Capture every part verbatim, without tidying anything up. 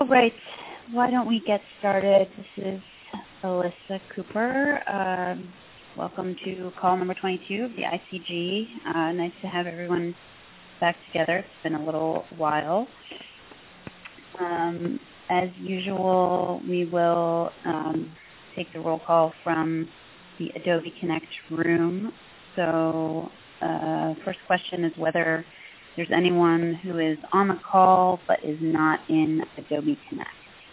right, why don't we get started? This is Alyssa Cooper. Um, welcome to call number twenty-two of the I C G. Uh, nice to have everyone back together. It's been a little while. Um, as usual, we will um, take the roll call from the Adobe Connect room. So uh, first question is whether there's anyone who is on the call but is not in Adobe Connect.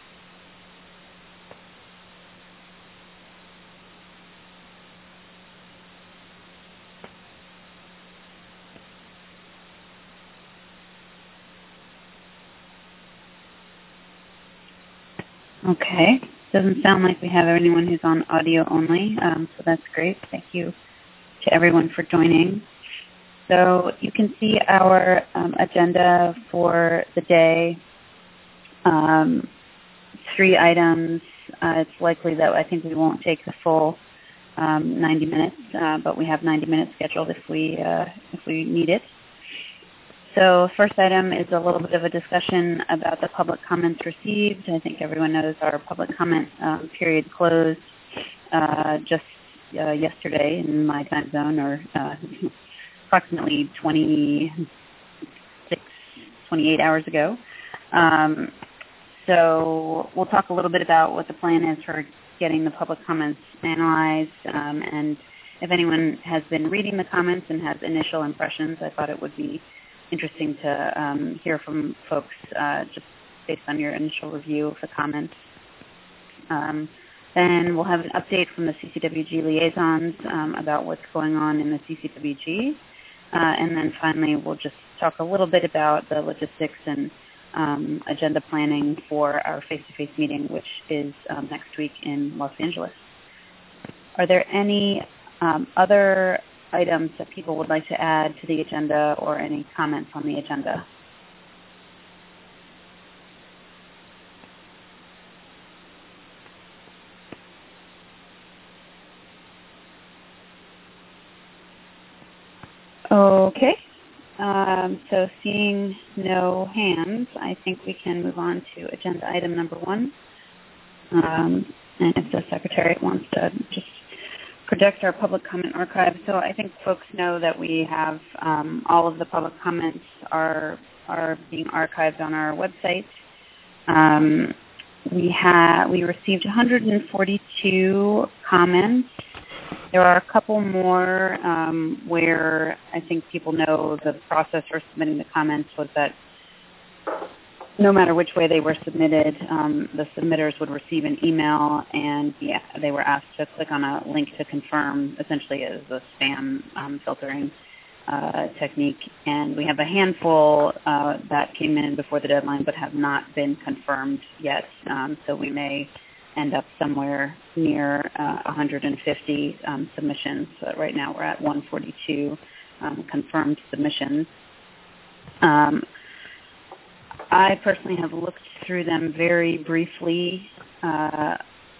Okay, doesn't sound like we have anyone who's on audio only, um, so that's great. Thank you to everyone for joining. So you can see our um, agenda for the day. Um, three items. Uh, it's likely that I think we won't take the full um, ninety minutes, uh, but we have ninety minutes scheduled if we uh, if we need it. So first item is a little bit of a discussion about the public comments received. I think everyone knows our public comment um, period closed uh, just uh, yesterday in my time zone, or uh, approximately twenty-six, twenty-eight hours ago. Um, so we'll talk a little bit about what the plan is for getting the public comments analyzed, um, and if anyone has been reading the comments and has initial impressions, I thought it would be interesting to um, hear from folks uh, just based on your initial review of the comments. Um, then we'll have an update from the C C W G liaisons um, about what's going on in the C C W G. Uh, and then finally, we'll just talk a little bit about the logistics and um, agenda planning for our face-to-face meeting, which is um, next week in Los Angeles. Are there any um, other items that people would like to add to the agenda or any comments on the agenda? Okay, um, so seeing no hands, I think we can move on to agenda item number one. Um, and if the Secretariat wants to just project our public comment archive. So I think folks know that we have um, all of the public comments are, are being archived on our website. Um, we, ha- we received one hundred forty-two comments. There are a couple more um, where I think people know the process for submitting the comments was that no matter which way they were submitted, um, the submitters would receive an email, and yeah, they were asked to click on a link to confirm, essentially as a spam um, filtering uh, technique. And we have a handful uh, that came in before the deadline but have not been confirmed yet, um, so we may end up somewhere near uh, one hundred fifty um, submissions. So right now we're at one forty-two um, confirmed submissions. Um, I personally have looked through them very briefly uh,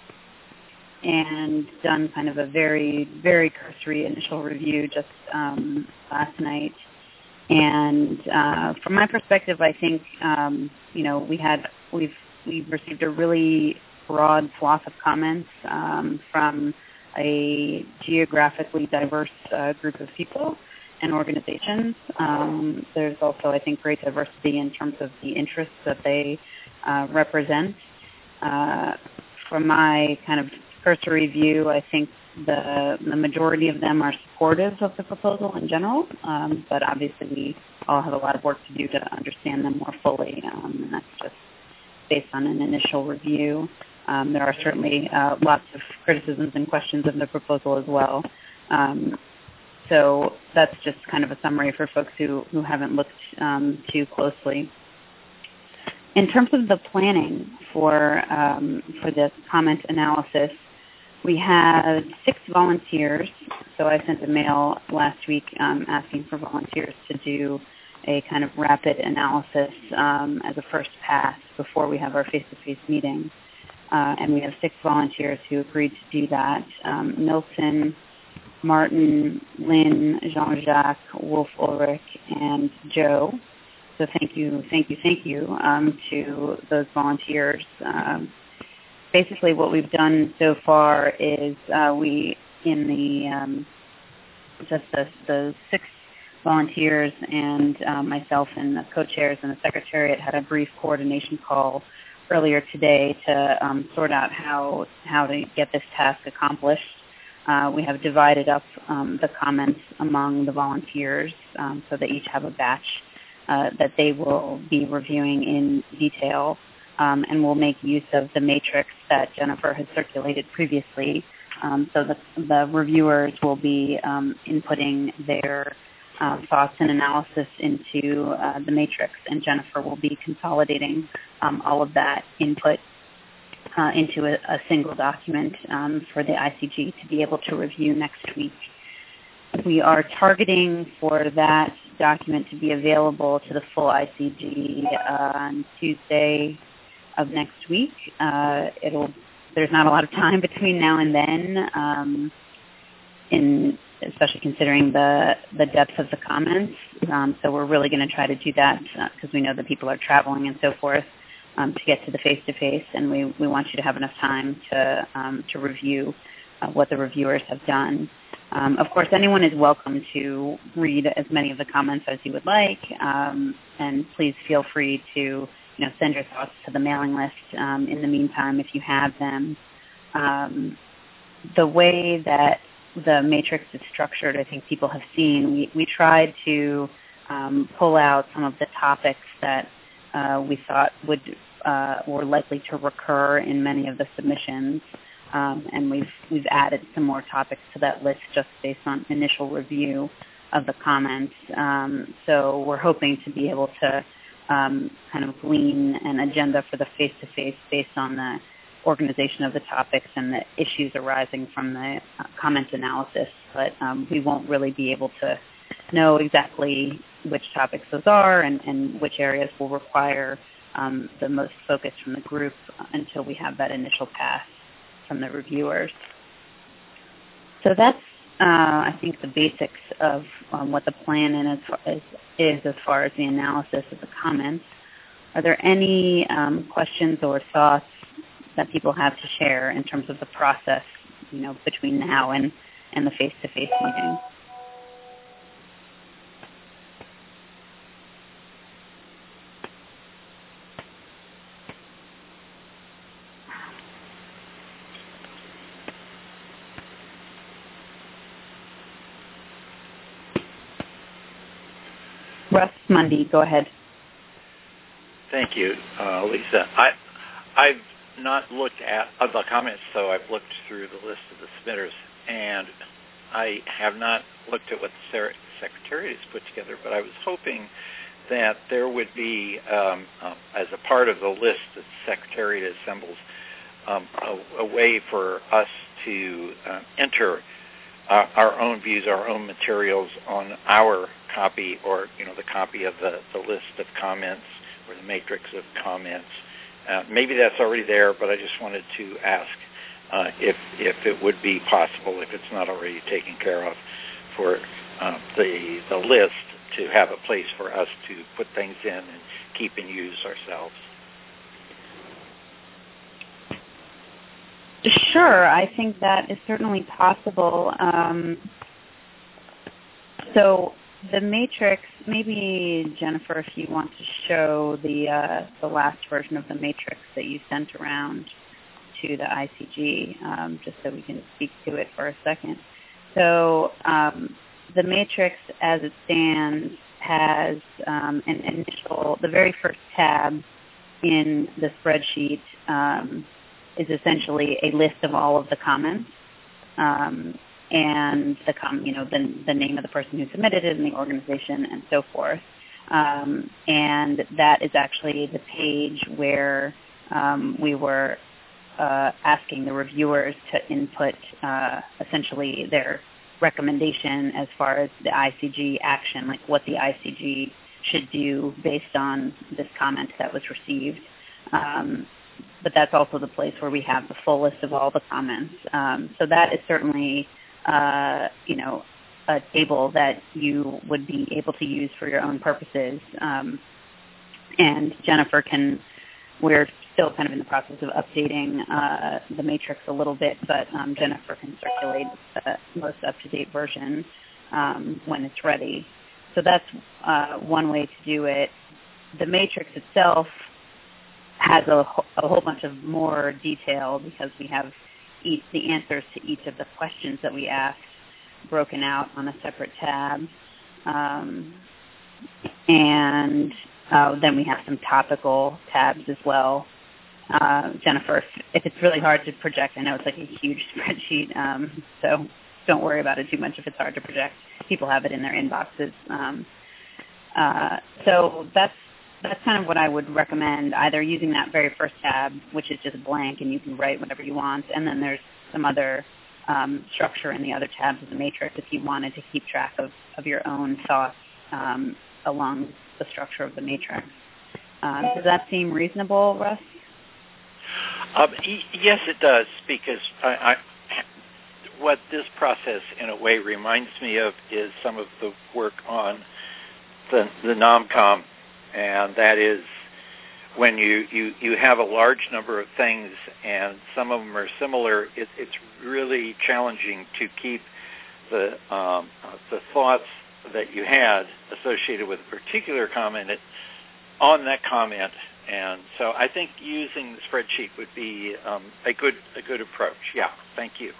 and done kind of a very, very cursory initial review just um, last night. And uh, from my perspective, I think um, you know we had we've we've received a really broad swath of comments um, from a geographically diverse uh, group of people and organizations. Um, there's also, I think, great diversity in terms of the interests that they uh, represent. Uh, from my kind of cursory view, I think the, the majority of them are supportive of the proposal in general, um, but obviously we all have a lot of work to do to understand them more fully, um, and that's just based on an initial review. Um, there are certainly uh, lots of criticisms and questions of the proposal as well. Um, so that's just kind of a summary for folks who, who haven't looked um, too closely. In terms of the planning for, um, for this comment analysis, we had six volunteers. So I sent a mail last week um, asking for volunteers to do a kind of rapid analysis um, as a first pass before we have our face-to-face meeting. Uh, and we have six volunteers who agreed to do that. Um, Milton, Martin, Lynn, Jean-Jacques, Wolf Ulrich, and Joe. so thank you, thank you, thank you um, to those volunteers. Um, basically, what we've done so far is uh, we, in the um, just the, the six volunteers and uh, myself and the co-chairs and the secretariat had a brief coordination call earlier today to um, sort out how how to get this task accomplished. Uh, we have divided up um, the comments among the volunteers um, so they each have a batch uh, that they will be reviewing in detail, um, and we'll make use of the matrix that Jennifer had circulated previously. Um, so the, the reviewers will be um, inputting their uh, thoughts and analysis into uh, the matrix, and Jennifer will be consolidating um, all of that input Uh, into a, a single document um, for the I C G to be able to review next week. We are targeting for that document to be available to the full I C G uh, on Tuesday of next week. Uh, it'll there's not a lot of time between now and then, um, in especially considering the the depth of the comments. Um, so we're really going to try to do that because uh, we know that people are traveling and so forth. Um, to get to the face-to-face, and we, we want you to have enough time to um, to review uh, what the reviewers have done. Um, of course, anyone is welcome to read as many of the comments as you would like, um, and please feel free to you know send your thoughts to the mailing list um, in the meantime if you have them. Um, the way that the matrix is structured, I think people have seen, we, we tried to um, pull out some of the topics that Uh, we thought would uh, were likely to recur in many of the submissions, um, and we've we've added some more topics to that list just based on initial review of the comments. Um, so we're hoping to be able to um, kind of glean an agenda for the face-to-face based on the organization of the topics and the issues arising from the uh, comment analysis. But um, we won't really be able to know exactly which topics those are and, and which areas will require um, the most focus from the group until we have that initial pass from the reviewers. So that's, uh, I think, the basics of um, what the plan in as far as, is as far as the analysis of the comments. Are there any um, questions or thoughts that people have to share in terms of the process, you know, between now and, and the face-to-face meeting? Russ Mundy, go ahead. Thank you, uh, Lisa. I, I've not looked at uh, the comments, so I've looked through the list of the submitters, and I have not looked at what the Secretariat has put together, but I was hoping that there would be, um, uh, as a part of the list that the Secretariat assembles, um, a, a way for us to uh, enter uh, our own views, our own materials on our copy, or you know, the copy of the, the list of comments or the matrix of comments. Uh, maybe that's already there, but I just wanted to ask uh, if if it would be possible, if it's not already taken care of, for uh, the the list to have a place for us to put things in and keep and use ourselves. Sure, I think that is certainly possible. Um, so the matrix, maybe Jennifer, if you want to show the uh, the last version of the matrix that you sent around to the I C G, um, just so we can speak to it for a second. So um, the matrix, as it stands, has um, an initial, the very first tab in the spreadsheet um, is essentially a list of all of the comments. Um, and the com- you know the, the name of the person who submitted it and the organization and so forth. Um, and that is actually the page where um, we were uh, asking the reviewers to input uh, essentially their recommendation as far as the I C G action, like what the I C G should do based on this comment that was received. Um, but that's also the place where we have the full list of all the comments. Um, so that is certainly Uh, you know, a table that you would be able to use for your own purposes. Um, and Jennifer can, we're still kind of in the process of updating uh, the matrix a little bit, but um, Jennifer can circulate the most up-to-date version um, when it's ready. So that's uh, one way to do it. The matrix itself has a, a whole bunch of more detail because we have each, the answers to each of the questions that we asked broken out on a separate tab. Um, and uh, then we have some topical tabs as well. Uh, Jennifer, if, if it's really hard to project, I know it's like a huge spreadsheet, um, so don't worry about it too much if it's hard to project. People have it in their inboxes. Um, uh, so that's that's kind of what I would recommend, either using that very first tab, which is just blank and you can write whatever you want, and then there's some other um, structure in the other tabs of the matrix if you wanted to keep track of, of your own thoughts um, along the structure of the matrix. Uh, does that seem reasonable, Russ? Um, y- yes, it does, because I, I, what this process, in a way, reminds me of is some of the work on the, the NOMCOM, and that is when you, you, you have a large number of things and some of them are similar, it, it's really challenging to keep the, um, the thoughts that you had associated with a particular comment on that comment. And so I think using the spreadsheet would be um, a good a good approach. Yeah, thank you.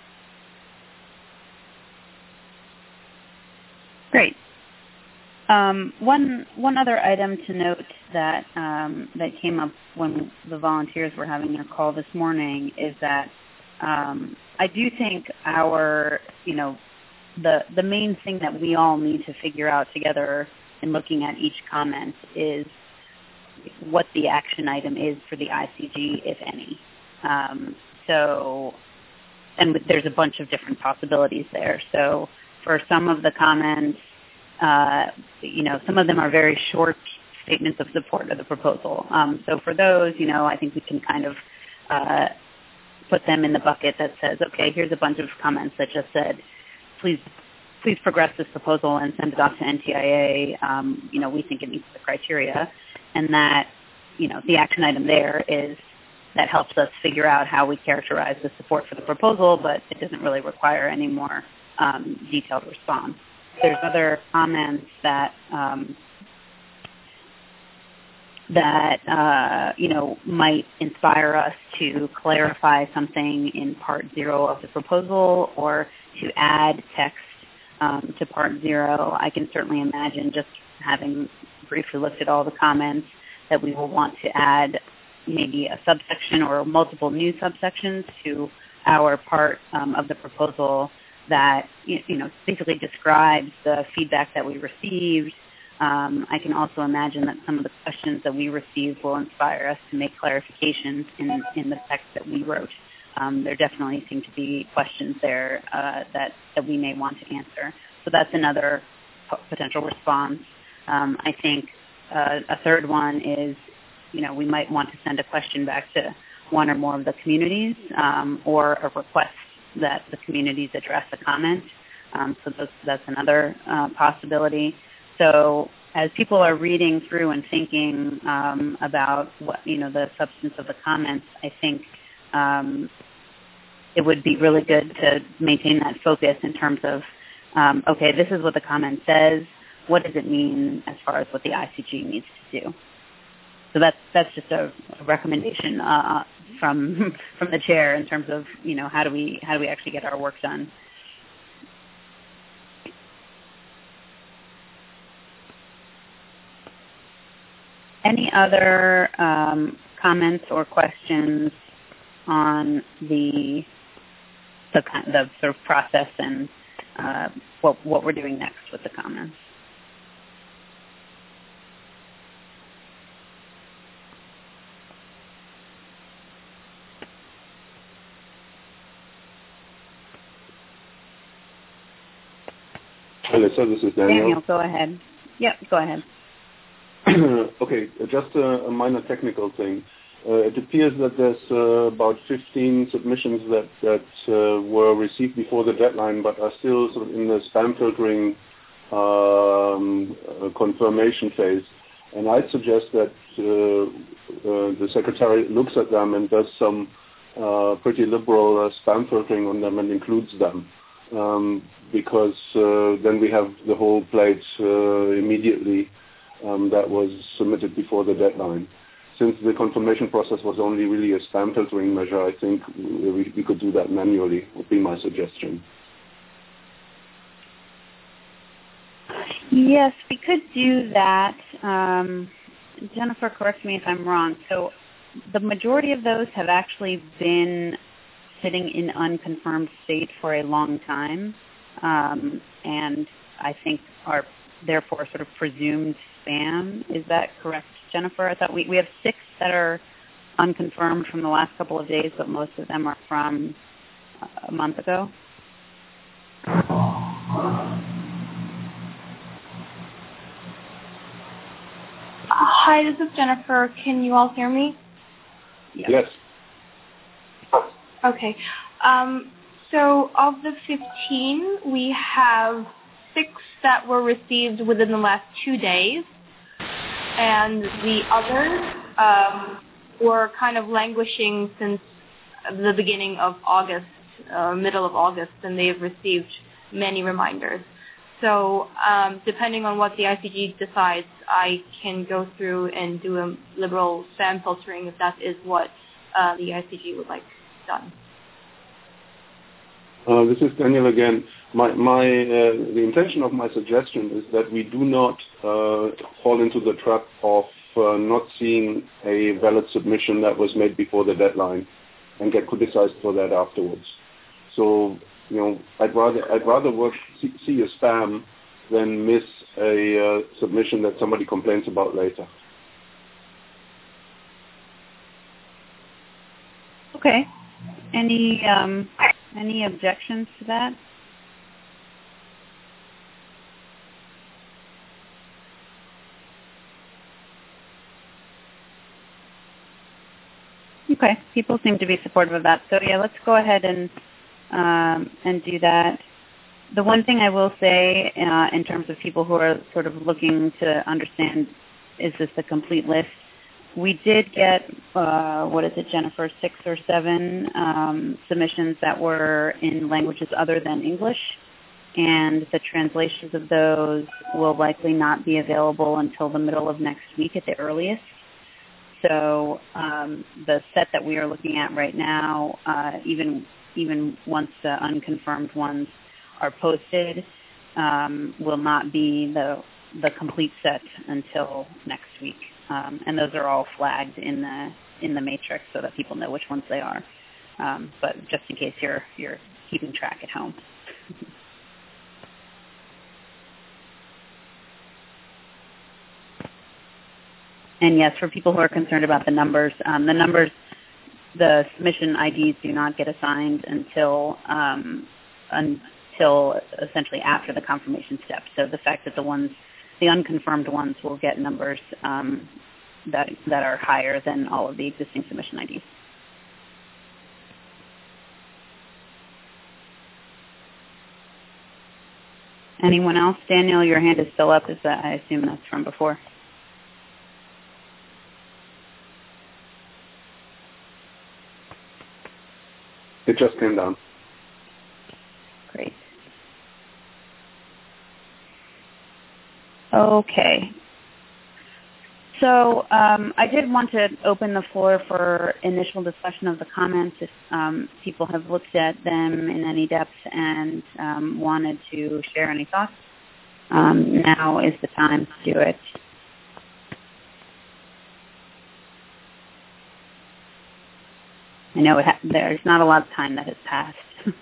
Great. Um, one one other item to note that um, that came up when the volunteers were having their call this morning is that um, I do think our you know the the main thing that we all need to figure out together in looking at each comment is what the action item is for the I C G, if any. Um, so, and there's a bunch of different possibilities there. So for some of the comments, uh, you know, some of them are very short statements of support of the proposal. Um, so for those, you know, I think we can kind of uh, put them in the bucket that says, okay, here's a bunch of comments that just said, please please progress this proposal and send it off to N T I A. Um, you know, we think it meets the criteria. And that, you know, the action item there is that helps us figure out how we characterize the support for the proposal, but it doesn't really require any more um, detailed response. There's other comments that um, that uh, you know might inspire us to clarify something in part zero of the proposal or to add text um, to part zero. I can certainly imagine, just having briefly looked at all the comments, that we will want to add maybe a subsection or multiple new subsections to our part um, of the proposal that you know basically describes the feedback that we received. Um, I can also imagine that some of the questions that we received will inspire us to make clarifications in, in the text that we wrote. Um, there definitely seem to be questions there uh, that, that we may want to answer. So that's another p- potential response. Um, I think uh, a third one is, you know, we might want to send a question back to one or more of the communities um, or a request that the communities address a comment. Um, so those, that's another uh, possibility. So as people are reading through and thinking um, about what, you know, the substance of the comments, I think um, it would be really good to maintain that focus in terms of, um, okay, this is what the comment says. What does it mean as far as what the I C G needs to do? So that's that's just a, a recommendation uh, from from the chair in terms of, you know, how do we how do we actually get our work done. Any other um, comments or questions on the the, the sort of process and uh, what what we're doing next with the comments? Hello, so this is Daniel. Daniel, go ahead. Yep, go ahead. Okay, just a, a minor technical thing. Uh, it appears that there's uh, about fifteen submissions that, that uh, were received before the deadline but are still sort of in the spam filtering um, uh, confirmation phase. And I'd suggest that uh, uh, the Secretariat looks at them and does some uh, pretty liberal uh, spam filtering on them and includes them. Um, because uh, then we have the whole plate uh, immediately um, that was submitted before the deadline. Since the confirmation process was only really a spam filtering measure, I think we, we could do that manually, would be my suggestion. Yes, we could do that. Um, Jennifer, correct me if I'm wrong. So the majority of those have actually been sitting in unconfirmed state for a long time, um, and I think are therefore sort of presumed spam. Is that correct, Jennifer? I thought we, we have six that are unconfirmed from the last couple of days, but most of them are from a month ago. Hi, this is Jennifer. Can you all hear me? Yes. yes. Okay. Um, so of the fifteen, we have six that were received within the last two days, and the others um, were kind of languishing since the beginning of August, uh, middle of August, and they've received many reminders. So um, depending on what the I C G decides, I can go through and do a liberal spam filtering if that is what uh, the I C G would like done. Uh, this is Daniel again. My, my, uh, the intention of my suggestion is that we do not uh, fall into the trap of uh, not seeing a valid submission that was made before the deadline and get criticized for that afterwards. So, you know, I'd rather I'd rather work see, see a spam than miss a uh, submission that somebody complains about later. Okay. Any um, any objections to that? Okay. People seem to be supportive of that. So yeah, let's go ahead and um, and do that. The one thing I will say uh, in terms of people who are sort of looking to understand, is this a complete list? We did get, uh, what is it, Jennifer, six or seven um, submissions that were in languages other than English, and the translations of those will likely not be available until the middle of next week at the earliest. So um, the set that we are looking at right now, uh, even even once the unconfirmed ones are posted, um, will not be the the complete set until next week. Um, and those are all flagged in the in the matrix so that people know which ones they are. Um, but just in case you're you're keeping track at home. And yes, for people who are concerned about the numbers, um, the numbers, the submission I Ds do not get assigned until um, until essentially after the confirmation step. So the fact that the ones, the unconfirmed ones, will get numbers um, that that are higher than all of the existing submission I Ds. Anyone else? Daniel, your hand is still up. Is that, I assume that's from before. It just came down. Great. Okay. So um, I did want to open the floor for initial discussion of the comments if um, people have looked at them in any depth and um, wanted to share any thoughts. Um, now is the time to do it. I know it ha- there's not a lot of time that has passed.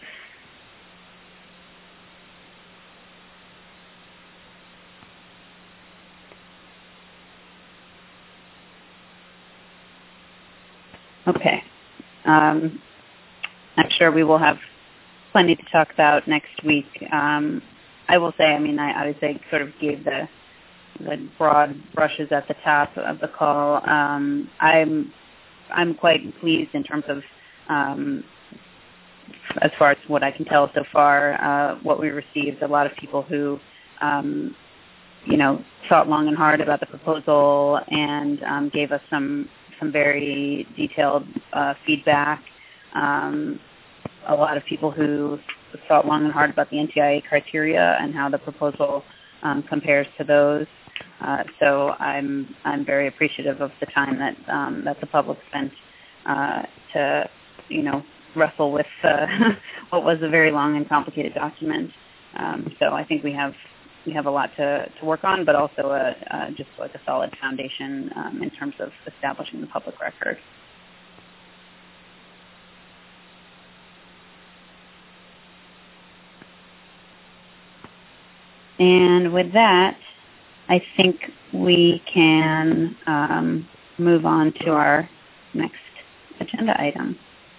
Okay. Um, I'm sure we will have plenty to talk about next week. Um, I will say, I mean, I obviously sort of gave the the broad brushes at the top of the call. Um, I'm I'm quite pleased in terms of, um, as far as what I can tell so far, uh, what we received. A lot of people who um, you know, thought long and hard about the proposal and um, gave us some some very detailed uh, feedback. Um, a lot of people who thought long and hard about the N T I A criteria and how the proposal um, compares to those. Uh, so I'm I'm very appreciative of the time that um, that the public spent uh, to, you know, wrestle with uh, what was a very long and complicated document. Um, so I think we have we have a lot to, to work on, but also a, uh, just like a solid foundation um, in terms of establishing the public record. And with that, I think we can um, move on to our next agenda item.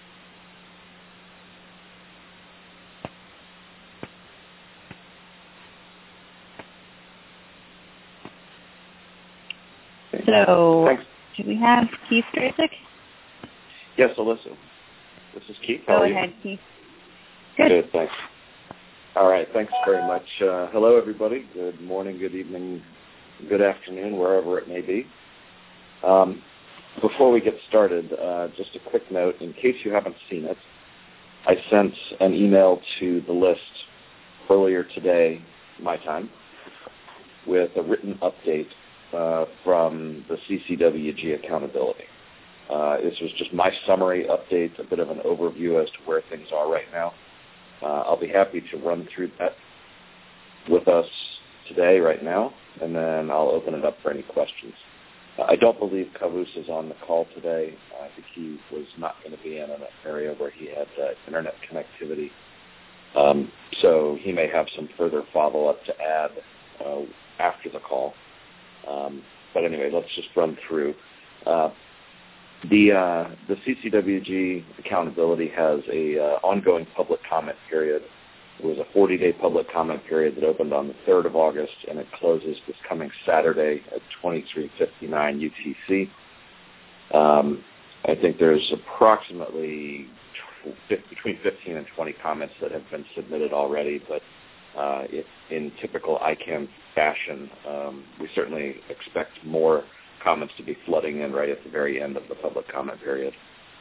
So, Thanks. Do we have Keith Stracek? Yes, Alyssa. This is Keith. How Go are ahead, you? Keith. Good. Good, thanks. All right, thanks very much. Uh, hello, everybody. Good morning, good evening, good afternoon, wherever it may be. Um, before we get started, uh, just a quick note. In case you haven't seen it, I sent an email to the list earlier today, my time, with a written update uh, from the C C W G accountability. Uh, this was just my summary update, a bit of an overview as to where things are right now. Uh, I'll be happy to run through that with us today, right now, and then I'll open it up for any questions. Uh, I don't believe Kavus is on the call today. I think he was not going to be in an area where he had uh, internet connectivity. Um, so he may have some further follow-up to add uh, after the call. Um, but anyway, let's just run through. Uh, The uh, the C C W G accountability has a uh, ongoing public comment period. It was a forty-day public comment period that opened on the third of August, and it closes this coming Saturday at twenty-three fifty-nine U T C. Um, I think there's approximately between fifteen and twenty comments that have been submitted already, but uh, it, in typical I CANN fashion, um, we certainly expect more comments to be flooding in right at the very end of the public comment period.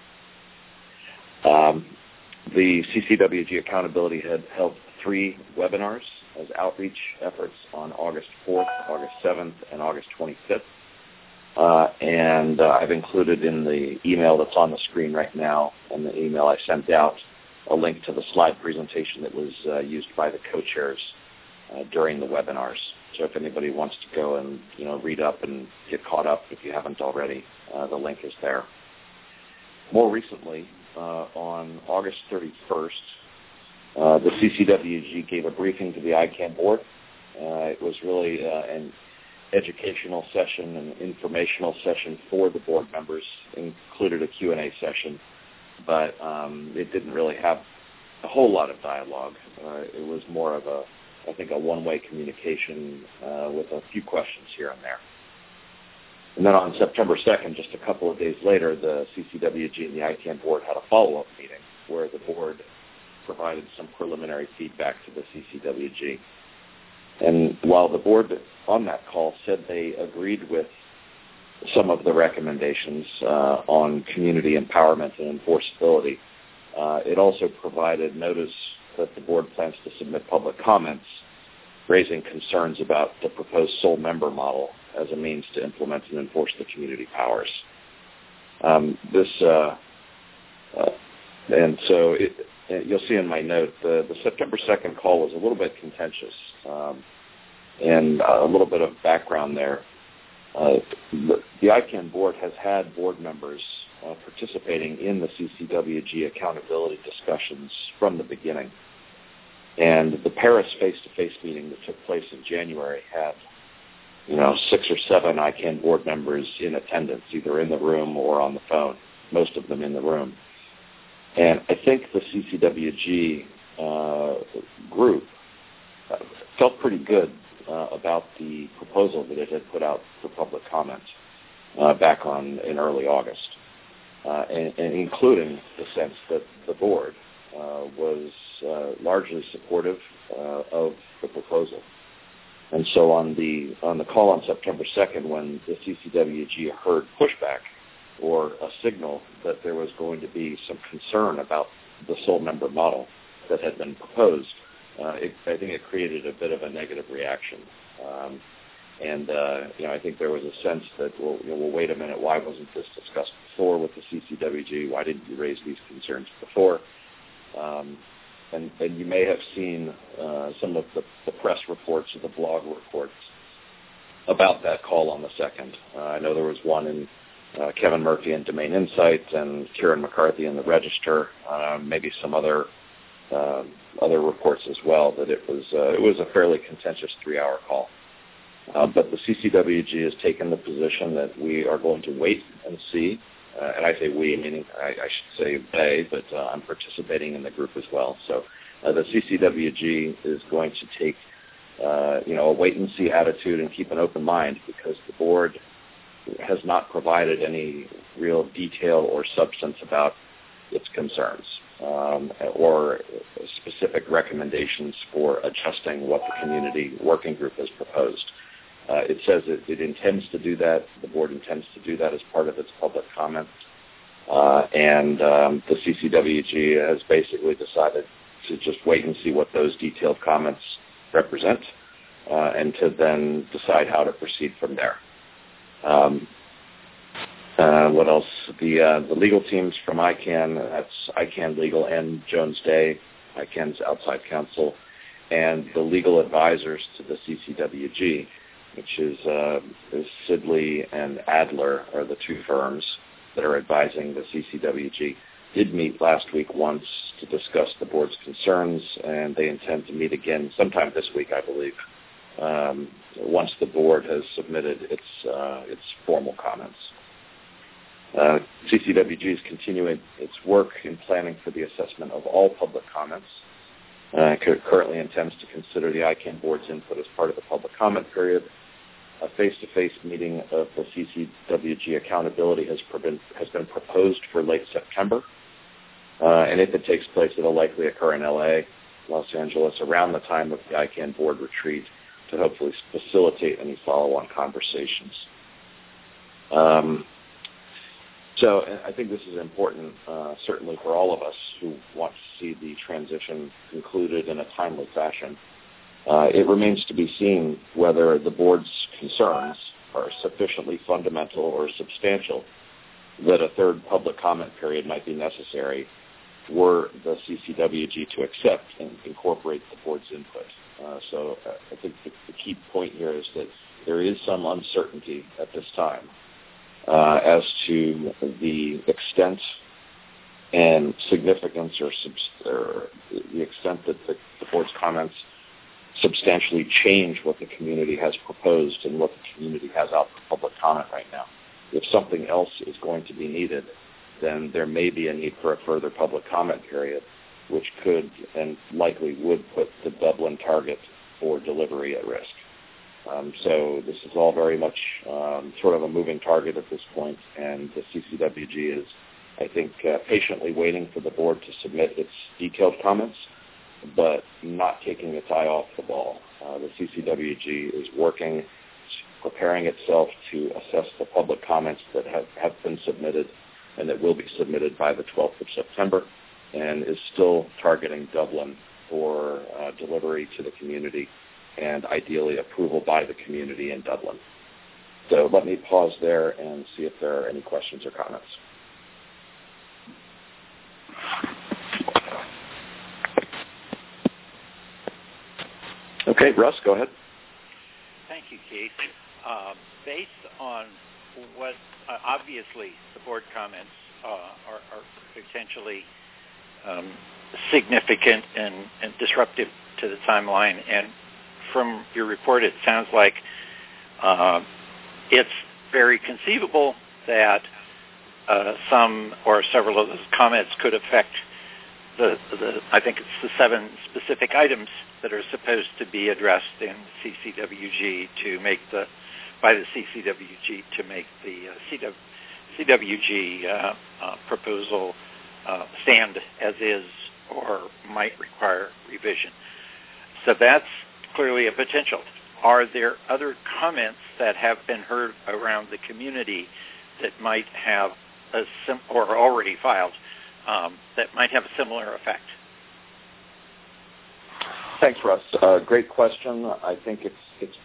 Um, the C C W G Accountability had held three webinars as outreach efforts on August fourth, August seventh, and August twenty-fifth. Uh, and uh, I've included in the email that's on the screen right now, and the email I sent out, a link to the slide presentation that was uh, used by the co-chairs uh, during the webinars. So if anybody wants to go and, you know, read up and get caught up if you haven't already, uh, the link is there. More recently, uh, on August thirty-first, uh, the C C W G gave a briefing to the I CANN board. Uh, it was really uh, an educational session, an informational session for the board members, included a Q and A session, but um, it didn't really have a whole lot of dialogue. Uh, it was more of a I think a one-way communication uh, with a few questions here and there. And then on September second, just a couple of days later, the C C W G and the I CANN board had a follow-up meeting where the board provided some preliminary feedback to the C C W G. And while the board on that call said they agreed with some of the recommendations uh, on community empowerment and enforceability, uh, it also provided notice that the board plans to submit public comments raising concerns about the proposed sole member model as a means to implement and enforce the community powers. Um, this, uh, uh, and so it, you'll see in my note, the, the September second call was a little bit contentious, um, and a little bit of background there. Uh, the, the I CANN board has had board members uh, participating in the C C W G accountability discussions from the beginning. And the Paris face-to-face meeting that took place in January had, you know, six or seven I CANN board members in attendance, either in the room or on the phone, most of them in the room. And I think the C C W G uh, group uh, felt pretty good uh, about the proposal that it had put out for public comment uh, back on in early August, uh, and, and including the sense that the board uh, was uh, largely supportive uh, of the proposal. And so on the on the call on September second, when the C C W G heard pushback or a signal that there was going to be some concern about the sole member model that had been proposed, uh, it, I think it created a bit of a negative reaction. Um, and, uh, you know, I think there was a sense that, well, you know, well, wait a minute, why wasn't this discussed before with the C C W G? Why didn't you raise these concerns before? Um, and, and you may have seen uh, some of the, the press reports or the blog reports about that call on the second. Uh, I know there was one in uh, Kevin Murphy in Domain Insight and Kieran McCarthy in the Register, uh, maybe some other uh, other reports as well, that it was uh, it was a fairly contentious three-hour call. Uh, but the C C W G has taken the position that we are going to wait and see. Uh, and I say we, meaning I, I should say they, but uh, I'm participating in the group as well. So uh, the C C W G is going to take, uh, you know, a wait-and-see attitude and keep an open mind, because the board has not provided any real detail or substance about its concerns um, or specific recommendations for adjusting what the community working group has proposed. Uh, it says it, it intends to do that. The board intends to do that as part of its public comment. Uh, and um, the C C W G has basically decided to just wait and see what those detailed comments represent uh, and to then decide how to proceed from there. Um, uh, what else? The, uh, the legal teams from I CAN, that's I CAN Legal and Jones Day, I CAN's outside counsel, and the legal advisors to the C C W G, which is, uh, is Sidley and Adler are the two firms that are advising the C C W G, did meet last week once to discuss the board's concerns, and they intend to meet again sometime this week, I believe, um, once the board has submitted its uh, its formal comments. Uh, C C W G is continuing its work in planning for the assessment of all public comments. Uh, currently intends to consider the I CAN board's input as part of the public comment period. A face-to-face meeting of the C C W G accountability has been, has been proposed for late September. Uh, and if it takes place, it will likely occur in L A, Los Angeles, around the time of the I CAN board retreat to hopefully facilitate any follow-on conversations. Um, so I think this is important, uh, certainly for all of us who want to see the transition concluded in a timely fashion. Uh, it remains to be seen whether the board's concerns are sufficiently fundamental or substantial that a third public comment period might be necessary were the C C W G to accept and incorporate the board's input. Uh, so uh, I think the, the key point here is that there is some uncertainty at this time uh, as to the extent and significance or, subs- or the extent that the, the board's comments substantially change what the community has proposed and what the community has out for public comment right now. If something else is going to be needed, then there may be a need for a further public comment period, which could and likely would put the Dublin target for delivery at risk. Um, so this is all very much um, sort of a moving target at this point, and the C C W G is, I think, uh, patiently waiting for the board to submit its detailed comments, but not taking its eye off the ball. Uh, the C C W G is working, preparing itself to assess the public comments that have, have been submitted and that will be submitted by the twelfth of September, and is still targeting Dublin for uh, delivery to the community and ideally approval by the community in Dublin. So let me pause there and see if there are any questions or comments. Okay, Russ, go ahead. Thank you, Keith. Uh, based on what, uh, obviously, the board comments uh, are, are potentially um, significant and, and disruptive to the timeline, and from your report, it sounds like uh, it's very conceivable that uh, some or several of those comments could affect The, the, I think it's the seven specific items that are supposed to be addressed in C C W G to make the, by the C C W G to make the uh, C W G uh, uh, proposal uh, stand as is or might require revision. So that's clearly a potential. are there other comments that have been heard around the community that might have a sim- or already filed um, that might have a similar effect? Thanks, Russ. Uh, great question. I think it's it's.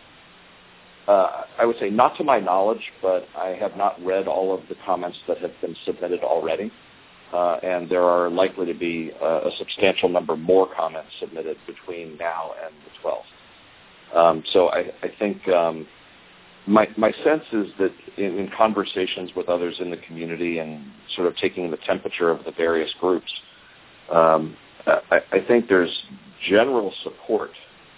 Uh, I would say not to my knowledge, but I have not read all of the comments that have been submitted already, uh, and there are likely to be uh, a substantial number more comments submitted between now and the twelfth. Um, so I, I think um, my my sense is that in, in conversations with others in the community and sort of taking the temperature of the various groups, um, I, I think there's general support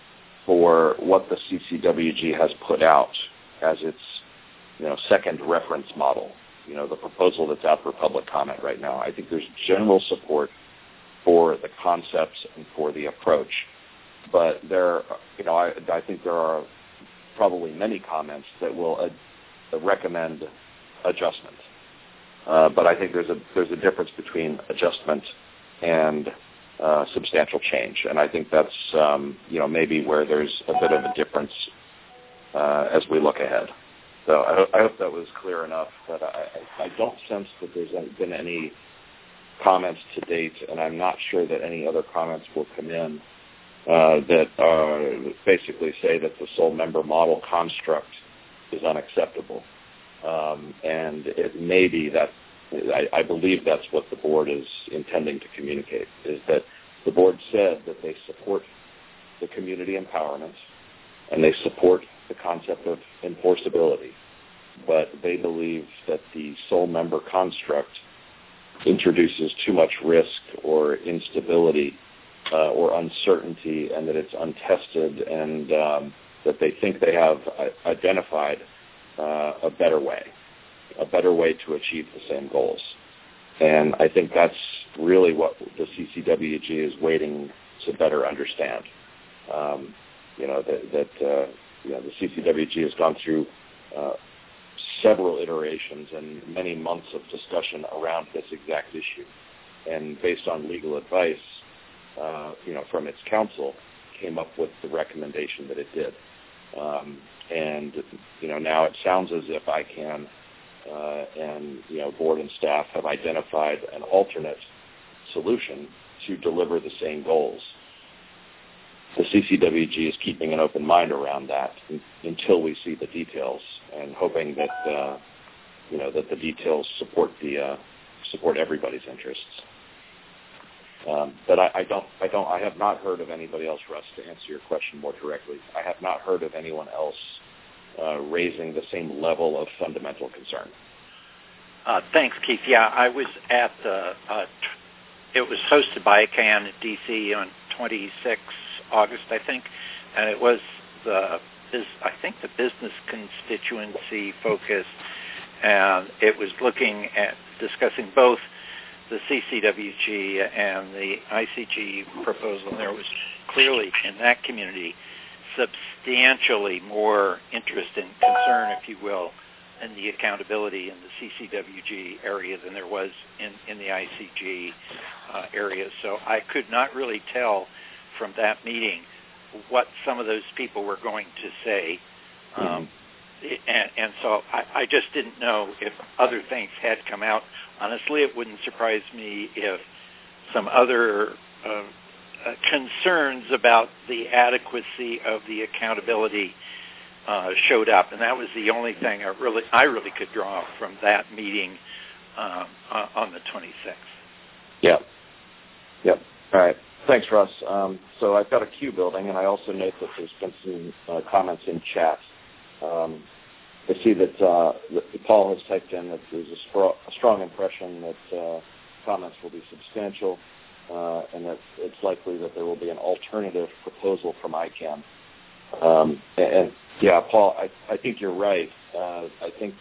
for what the C C W G has put out as its, you know, second reference model, you know, the proposal that's out for public comment right now. I think there's general support for the concepts and for the approach. But there, you know, I, I think there are probably many comments that will uh, recommend adjustment. Uh, but I think there's a there's a difference between adjustment and uh, substantial change, and I think that's um, you know maybe where there's a bit of a difference uh, as we look ahead. So I, I hope that was clear enough. But I, I don't sense that there's been any comments to date, and I'm not sure that any other comments will come in uh, that uh, basically say that the sole member model construct is unacceptable. Um, and it may be that, I, I believe that's what the board is intending to communicate, is that the board said that they support the community empowerment and they support the concept of enforceability, but they believe that the sole member construct introduces too much risk or instability uh, or uncertainty, and that it's untested, and um, that they think they have identified uh, a better way, a better way to achieve the same goals. And I think that's really what the C C W G is waiting to better understand. Um, you know, that, that uh, you know, the C C W G has gone through uh, several iterations and many months of discussion around this exact issue. And based on legal advice, uh, you know, from its counsel, came up with the recommendation that it did. Um, and, you know, now it sounds as if I can uh, and, you know, board and staff have identified an alternate solution to deliver the same goals. The C C W G is keeping an open mind around that in, until we see the details, and hoping that uh, you know that the details support the uh, support everybody's interests. Um, but I, I don't, I don't, I have not heard of anybody else, Russ, to answer your question more directly. I have not heard of anyone else uh, raising the same level of fundamental concern. Uh, thanks, Keith. Yeah, I was at the. Uh, t- it was hosted by I C A N at D C on the twenty-sixth of August, I think, and it was the. I think the business constituency focus, and it was looking at discussing both the C C W G and the I C G proposal. And there was clearly in that community substantially more interest and concern, if you will, in the accountability in the C C W G area than there was in, in the I C G uh, area. So I could not really tell from that meeting what some of those people were going to say. Um, mm-hmm. and, and so I, I just didn't know if other things had come out. Honestly, it wouldn't surprise me if some other uh, uh, concerns about the adequacy of the accountability uh, showed up, and that was the only thing I really I really could draw from that meeting um, uh, on the twenty-sixth. Yep. Yep. All right. Thanks, Russ. Um, so I've got a queue building, and I also note that there's been some uh, comments in chat. Um, I see that, uh, that Paul has typed in that there's a, spro- a strong impression that uh, comments will be substantial, uh, and that it's likely that there will be an alternative proposal from I C A N. Um, and, and, yeah, Paul, I, I think you're right. Uh, I think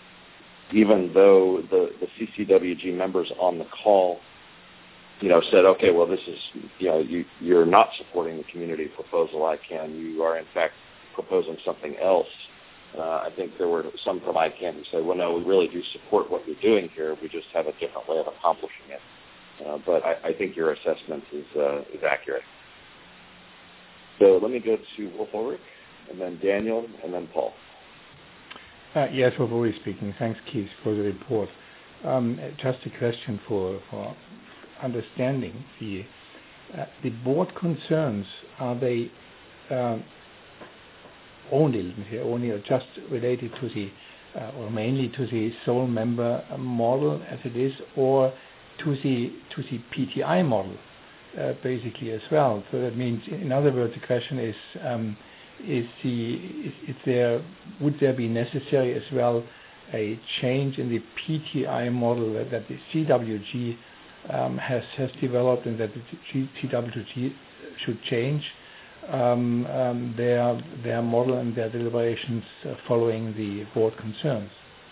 even though the, the C C W G members on the call you know, said, okay, well, this is, you know, you, you're not supporting the community proposal, I C A N. You are, in fact, proposing something else. Uh, I think there were some from I C A N who said, well, no, we really do support what you're doing here. We just have a different way of accomplishing it. Uh, but I, I think your assessment is, uh, is accurate. So let me go to Wolf Ulrich. and then Daniel, and then Paul. Uh, yes, Rory speaking. Thanks, Keith, for the report. Um, just a question for, for understanding the uh, the board concerns. Are they uh, only, let me say, only or just related to the uh, or mainly to the sole member model as it is, or to the to the P T I model uh, basically as well? So that means, in other words, the question is. Um, Is, the, is, is there, would there be necessary as well a change in the P T I model that, that the C W G um, has, has developed, and that the C W G should change um, um, their, their model and their deliberations uh, following the board concerns?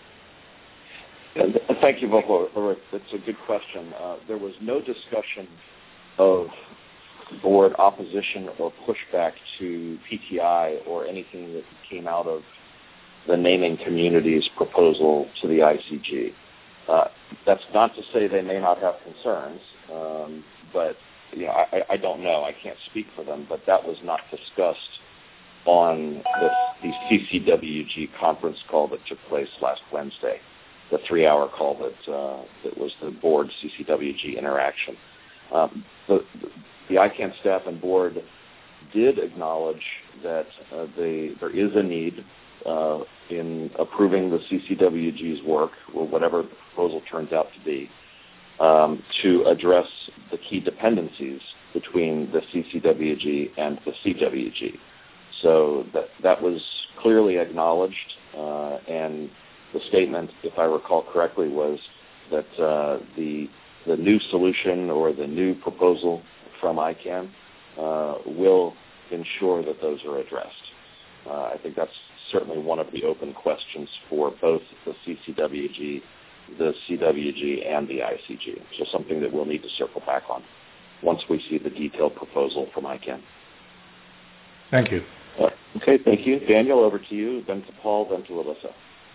Thank you, Volker. That's a good question. Uh, there was no discussion of board opposition or pushback to P T I or anything that came out of the naming community's proposal to the I C G. Uh, that's not to say they may not have concerns, um, but you know, I, I don't know. I can't speak for them, but that was not discussed on the, the C C W G conference call that took place last Wednesday, the three-hour call that uh, that was the board C C W G interaction. Um, the, the The I CANN staff and board did acknowledge that uh, they, there is a need uh, in approving the C C W G's work, or whatever the proposal turns out to be, um, to address the key dependencies between the C C W G and the C W G. So that, that was clearly acknowledged, uh, and the statement, if I recall correctly, was that uh, the, the new solution or the new proposal from I CANN uh, will ensure that those are addressed. Uh, I think that's certainly one of the open questions for both the C C W G, the C W G, and the I C G. So something that we'll need to circle back on once we see the detailed proposal from I CANN. Thank you. Uh, okay, thank you. Daniel, over to you, then to Paul, then to Alyssa.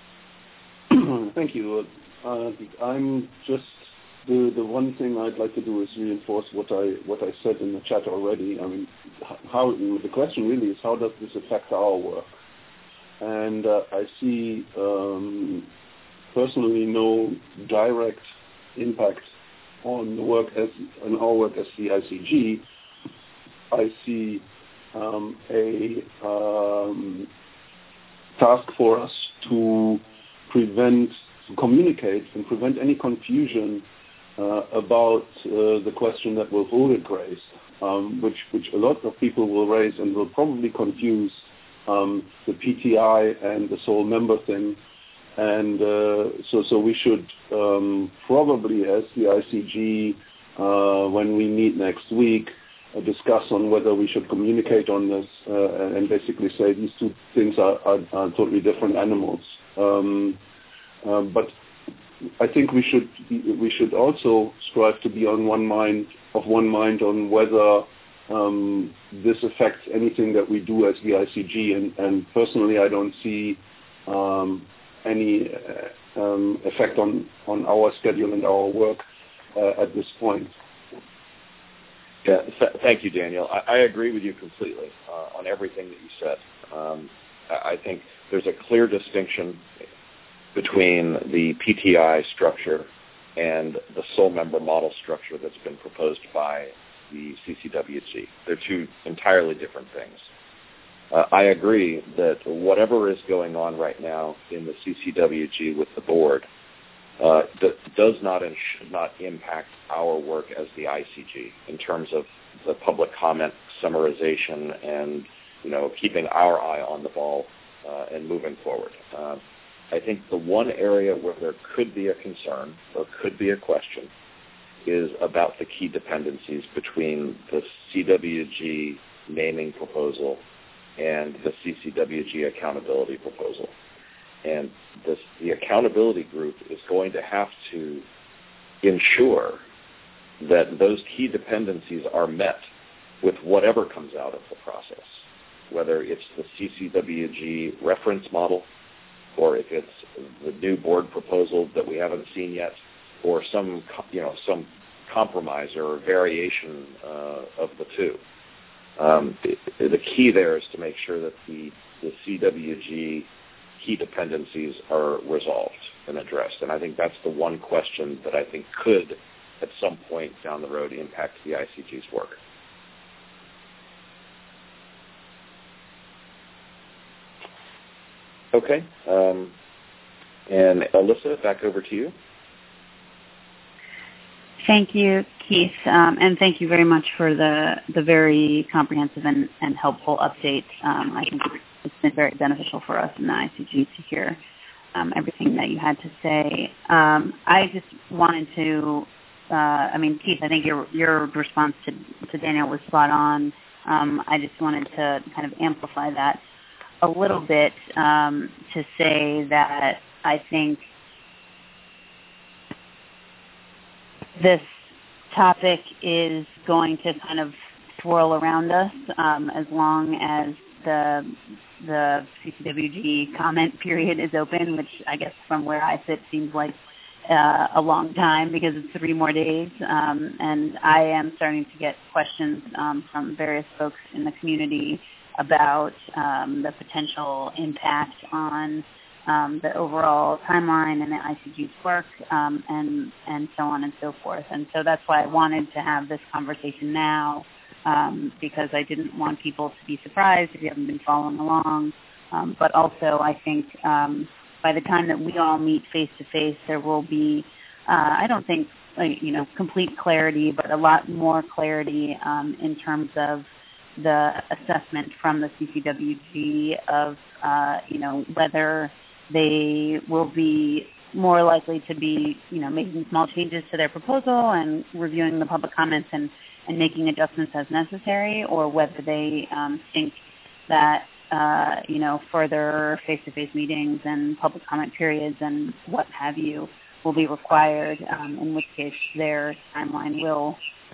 Thank you. Uh, I'm just The, the one thing I'd like to do is reinforce what I what I said in the chat already. I mean, how the question really is, how does this affect our work? And uh, I see um, personally no direct impact on the work as on our work as the I C G. I see um, a um, task for us to prevent, to communicate, and prevent any confusion Uh, about uh, the question that Wolf Ulrich raised, um, which, which a lot of people will raise and will probably confuse um, the P T I and the sole member thing. And uh, so, so we should um, probably, as the I C G, uh, when we meet next week, uh, discuss on whether we should communicate on this uh, and basically say these two things are, are, are totally different animals. Um, uh, but I think we should we should also strive to be on one mind of one mind on whether um, this affects anything that we do as the I C G. And, and personally, I don't see um, any uh, um, effect on, on our schedule and our work uh, at this point. Yeah, th- thank you, Daniel. I, I agree with you completely uh, on everything that you said. Um, I think there's a clear distinction between the P T I structure and the sole member model structure that's been proposed by the C C W G. They're two entirely different things. Uh, I agree that whatever is going on right now in the C C W G with the board uh, that does not and should not impact our work as the I C G in terms of the public comment summarization and, you know, keeping our eye on the ball uh, and moving forward. Uh, I think the one area where there could be a concern or could be a question is about the key dependencies between the C W G naming proposal and the C C W G accountability proposal. And this, the accountability group is going to have to ensure that those key dependencies are met with whatever comes out of the process, whether it's the C C W G reference model, or if it's the new board proposal that we haven't seen yet, or some, you know, some compromise or variation uh, of the two. um, the, the key there is to make sure that the, the C W G key dependencies are resolved and addressed. And I think that's the one question that I think could, at some point down the road, impact the I C G's work. Okay. Um, and Alyssa, back over to you. Thank you, Keith, um, and thank you very much for the, the very comprehensive and, and helpful update. Um, I think it's been very beneficial for us in the I C G to hear um, everything that you had to say. Um, I just wanted to, uh, I mean, Keith, I think your your response to, to Daniel was spot on. Um, I just wanted to kind of amplify that a little bit um, to say that I think this topic is going to kind of swirl around us um, as long as the the C C W G comment period is open, which I guess from where I sit seems like uh, a long time because it's three more days. Um, and I am starting to get questions um, from various folks in the community about um, the potential impact on Um, the overall timeline and the I C G's work, um, and and so on and so forth. And so that's why I wanted to have this conversation now, um, because I didn't want people to be surprised if you haven't been following along. Um, but also, I think um, by the time that we all meet face to face, there will be, uh, I don't think, like, you know, complete clarity, but a lot more clarity um, in terms of the assessment from the C C W G of, uh, you know, whether they will be more likely to be, you know, making small changes to their proposal and reviewing the public comments and, and making adjustments as necessary, or whether they um, think that, uh, you know, further face-to-face meetings and public comment periods and what have you will be required, um, in which case their timeline will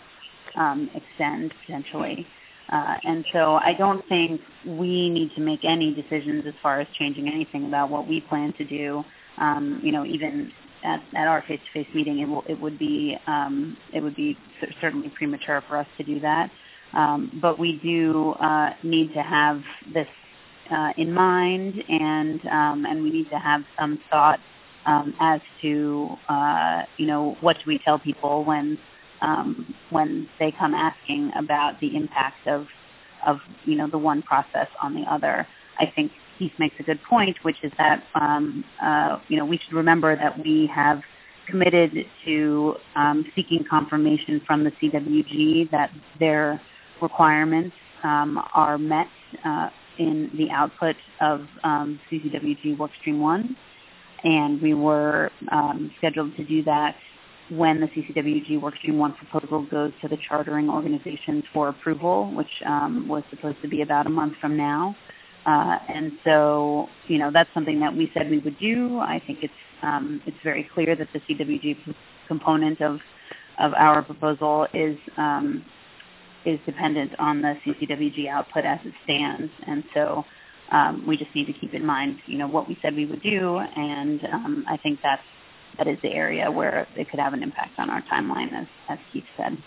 um, extend potentially. Uh, and so I don't think we need to make any decisions as far as changing anything about what we plan to do. Um, you know, even at, at our face-to-face meeting, it, will, it would be um, it would be certainly premature for us to do that. Um, but we do uh, need to have this uh, in mind, and um, and we need to have some thought um, as to uh, you know, what do we tell people when. Um, when they come asking about the impact of, of, you know, the one process on the other. I think Keith makes a good point, which is that, um, uh, you know, we should remember that we have committed to um, seeking confirmation from the C W G that their requirements um, are met uh, in the output of um, C C W G Workstream one, and we were um, scheduled to do that when the C C W G Workstream one proposal goes to the chartering organizations for approval, which um, was supposed to be about a month from now. Uh, and so, you know, that's something that we said we would do. I think it's um, it's very clear that the C W G p- component of of our proposal is um, is dependent on the C C W G output as it stands. And so um, we just need to keep in mind, you know, what we said we would do. And um, I think that's that is the area where it could have an impact on our timeline, as, as Keith said.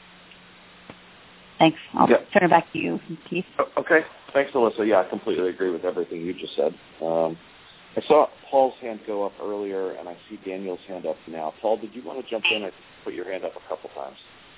Thanks. I'll yeah. turn it back to you, Keith. Okay. Thanks, Alyssa. Yeah, I completely agree with everything you just said. Um, I saw Paul's hand go up earlier, and I see Daniel's hand up now. Paul, did you want to jump in? I put your hand up a couple times.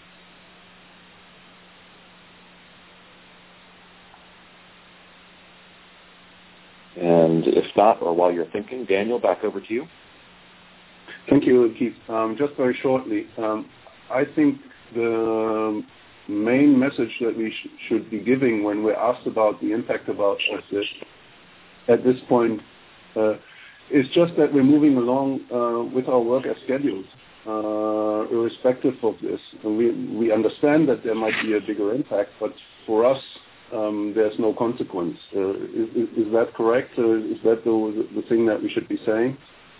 And if not, or while you're thinking, Daniel, back over to you. Thank you, Keith. Um, just very shortly, um, I think the main message that we sh- should be giving when we're asked about the impact about of this at this point uh, is just that we're moving along uh, with our work as scheduled, uh, irrespective of this. And we we understand that there might be a bigger impact, but for us, um, there's no consequence. Uh, is, is that correct? Uh, is that the, the thing that we should be saying?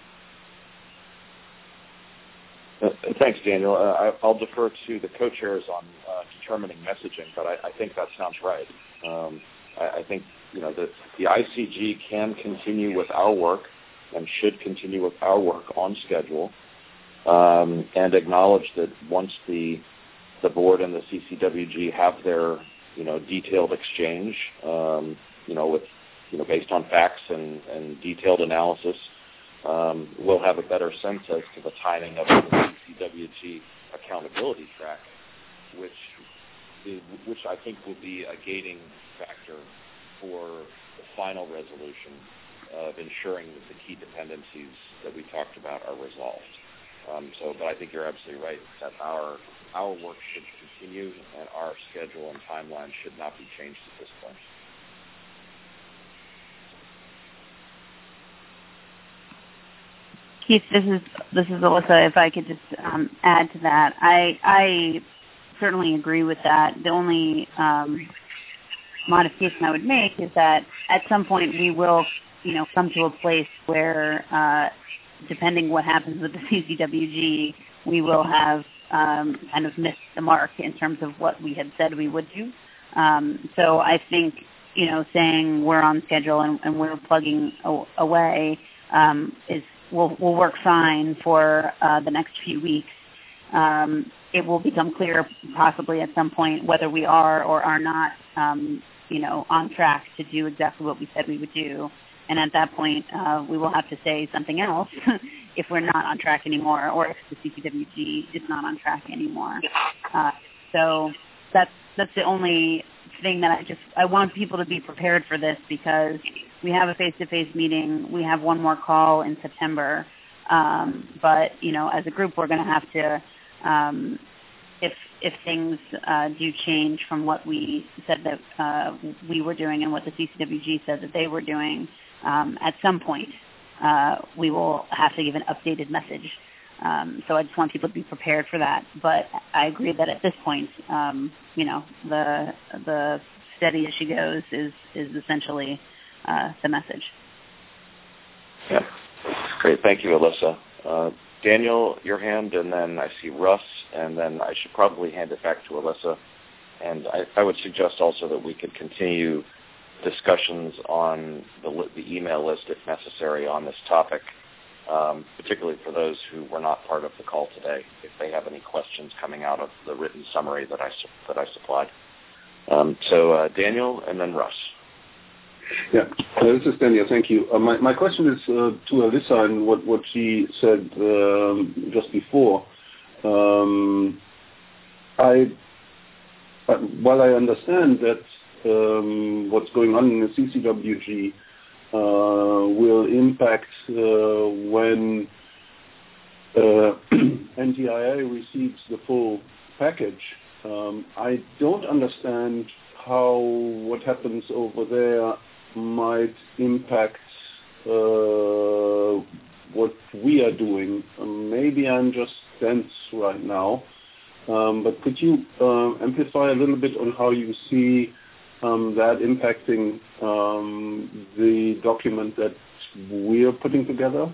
Uh, thanks, Daniel. Uh, I, I'll defer to the co-chairs on uh, determining messaging, but I, I think that sounds right. Um, I, I think you know the, the I C G can continue with our work and should continue with our work on schedule, um, and acknowledge that once the the board and the C C W G have their you know, detailed exchange, um, you know, with, you know, based on facts and, and detailed analysis, um, we'll have a better sense as to the timing of the C C W G accountability track, which is, which I think will be a gating factor for the final resolution of ensuring that the key dependencies that we talked about are resolved. Um, so, but I think you're absolutely right that our our work should continue and our schedule and timeline should not be changed at this point. Keith, this is this is Alyssa. If I could just um, add to that, I I certainly agree with that. The only um, modification I would make is that at some point we will, you know, come to a place where, uh, depending what happens with the C C W G, we will have um, kind of missed the mark in terms of what we had said we would do. Um, so I think, you know, saying we're on schedule and, and we're plugging a- away um, is will will work fine for uh, the next few weeks. Um, it will become clear possibly at some point whether we are or are not, um, you know, on track to do exactly what we said we would do. And at that point, uh, we will have to say something else if we're not on track anymore, or if the C C W G is not on track anymore. Uh, so that's that's the only thing that I just I want people to be prepared for this, because we have a face-to-face meeting. We have one more call in September, um, but you know, as a group, we're going to have to. Um, if if things uh, do change from what we said that uh, we were doing and what the C C W G said that they were doing, um, at some point uh, we will have to give an updated message. Um, so I just want people to be prepared for that. But I agree that at this point, um, you know, the the steady as she goes is is essentially uh, the message. Yeah, great. Thank you, Alyssa. Uh, Daniel, your hand, and then I see Russ, and then I should probably hand it back to Alyssa. And I, I would suggest also that we could continue discussions on the, the email list, if necessary, on this topic, um, particularly for those who were not part of the call today, if they have any questions coming out of the written summary that I, that I supplied. Um, so uh, Daniel, and then Russ. Yeah, uh, this is Daniel. Thank you. Uh, my, my question is uh, to Alyssa and what, what she said um, just before. Um, I, uh, while I understand that um, what's going on in the C C W G uh, will impact uh, when uh, N T I A receives the full package, um, I don't understand how what happens over there might impact uh, what we are doing. Um, maybe I'm just dense right now, um, but could you uh, amplify a little bit on how you see um, that impacting um, the document that we're putting together?